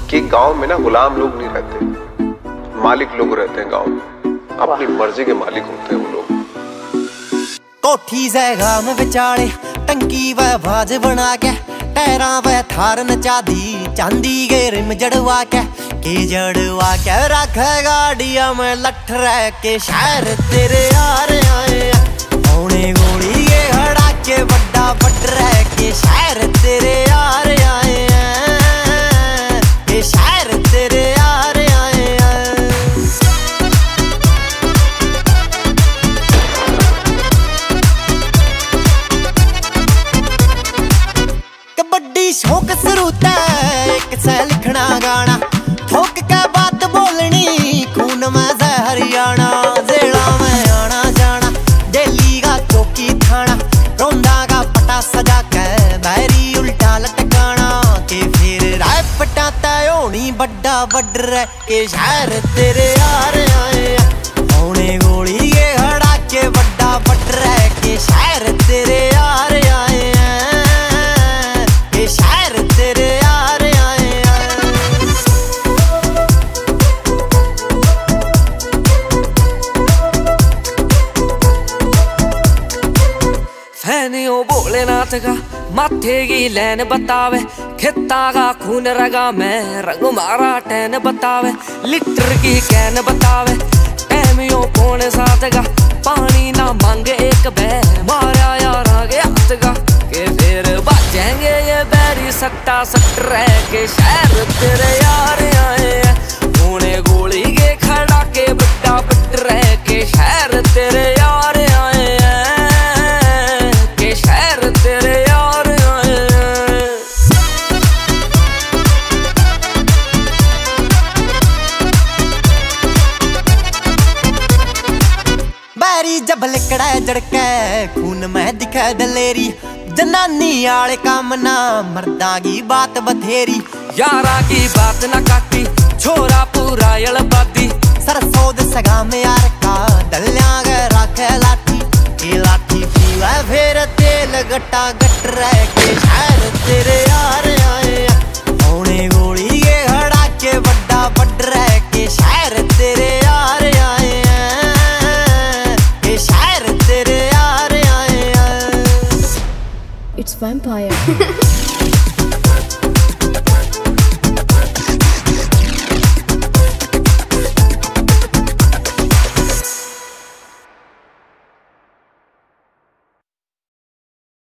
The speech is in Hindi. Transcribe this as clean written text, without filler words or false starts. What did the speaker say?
कि गांव में ना गुलाम लोग नहीं रहते, मालिक लोग रहते हैं। गांव में अपनी मर्जी के मालिक होते हैं वो लोग। कोठी जगह में बेचारे टंकी व बाज बना के टैरा व थार नचा दी, चांदी के रिम जड़वा के रख गाड़िया में लठ रह के शहर तेरे यार आए होने गोली के हड़ा के बड़ा बट रह के शहर तेरे यार आए शहर तेरे यार आए। कबड्डी शौक सरूता एक से लिखना गाना, ठोक के बात बोलनी खून में से हरियाणा। जेड़ा में आना जाना दिल्ली का चौकी थाना, रोंदा का पटा सजा के बैरी उल्टा लटकाना के फिर राय पटाता होनी बड्डा बड्डर के शहर तेरे यार आए होने गोली के हड़ा के बड्डा बड्डर के शहर तेरे यार आए के शहर तेरे यार आए। फैनियों भोलेनाथ का माथे की लैन बतावे, खिता का खून रगा में रंग मारा टैन बतावे, लीटर की कैन बतावे टैमियों पौने साथ का पानी ना मांगे एक बे मारा यार आगे हाथ का के फिर बचेंगे ये बैरी सट्टा सट रह के शहर तेरे यार आए होने गोली के खड़ा के बट्टा बट रह के शहर तेरे यार आए के शहर तेरे यार आए। बैरी जब लिकड़ा जड़के खून में दिखे दलेरी, जनानी आले काम ना मर्दा की बात बथेरी, यारा की बात ना काटी छोरा पूरा यलबादी। सरसों दे सगा में यार का दलिया के राखे लाठी, ये लाठी पीवा फिर तेल गट्टा गट रह के शहर तेरे यार आए होने गोली के हड़ा के बड्डा बड रह के शहर तेरे यार आए के शहर तेरे यार आए। It's vampire.